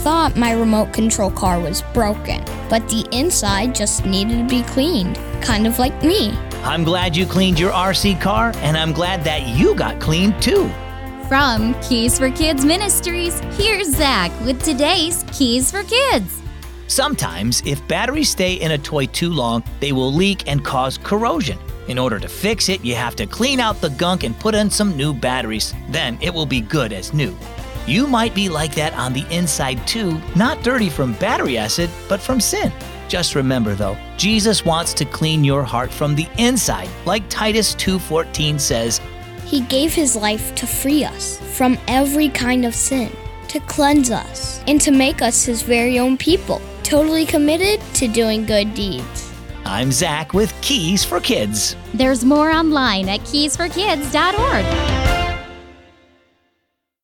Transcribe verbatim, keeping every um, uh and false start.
thought my remote control car was broken, but the inside just needed to be cleaned, kind of like me. I'm glad you cleaned your R C car, and I'm glad that you got cleaned too. From Keys for Kids Ministries, here's Zach with today's Keys for Kids. Sometimes, if batteries stay in a toy too long, they will leak and cause corrosion. In order to fix it, you have to clean out the gunk and put in some new batteries. Then it will be good as new. You might be like that on the inside too, not dirty from battery acid, but from sin. Just remember though, Jesus wants to clean your heart from the inside, like Titus two fourteen says, He gave his life to free us from every kind of sin, to cleanse us, and to make us his very own people, totally committed to doing good deeds. I'm Zach with Keys for Kids. There's more online at keys for kids dot org.